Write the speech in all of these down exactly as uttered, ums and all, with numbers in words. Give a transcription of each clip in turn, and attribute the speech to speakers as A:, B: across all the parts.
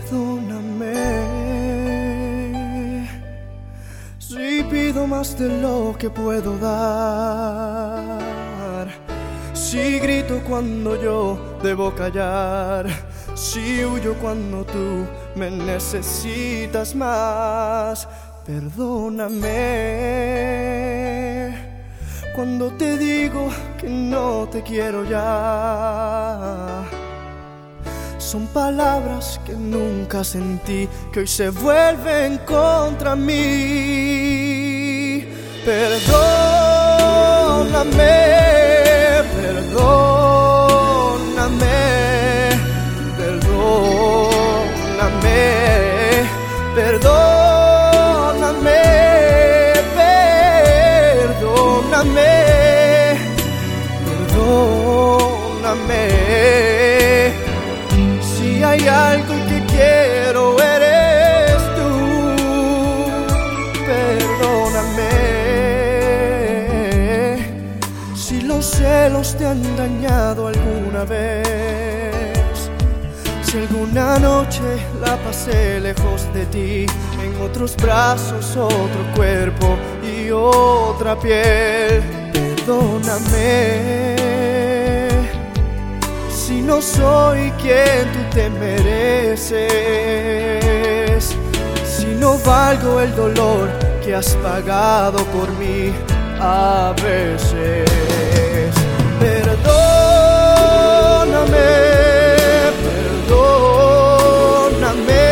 A: Perdóname si pido más de lo que puedo dar, si grito cuando yo debo callar, si huyo cuando tú me necesitas más. Perdóname cuando te digo que no te quiero ya. Son palabras que nunca sentí, que hoy se vuelven contra mí. Perdóname, perdóname, perdóname, perdóname, perdóname, perdóname. Si hay algo que quiero, eres tú. Perdóname si los celos te han dañado alguna vez, si alguna noche la pasé lejos de ti, en otros brazos, otro cuerpo y otra piel. Perdóname si no soy quien tú te mereces, si no valgo el dolor que has pagado por mí a veces. Perdóname, perdóname,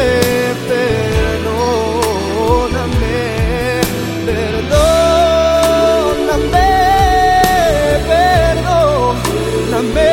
A: perdóname, perdóname, perdóname.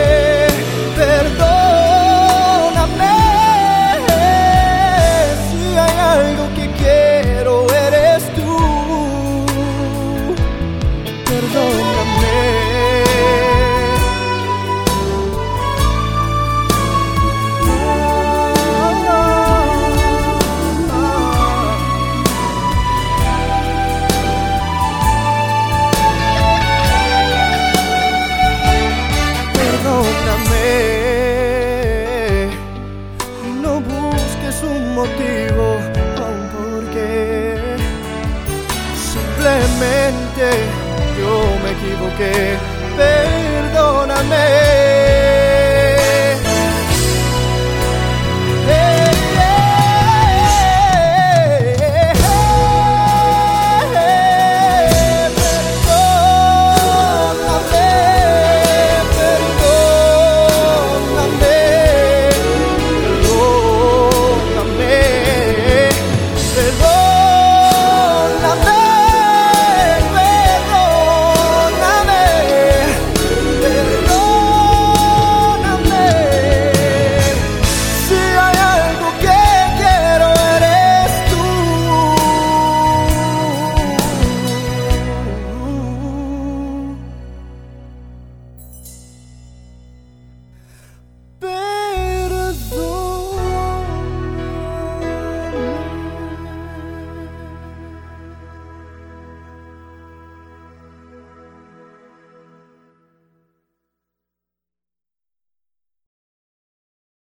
A: No busques un motivo o un porqué, simplemente yo me equivoqué. Perdóname.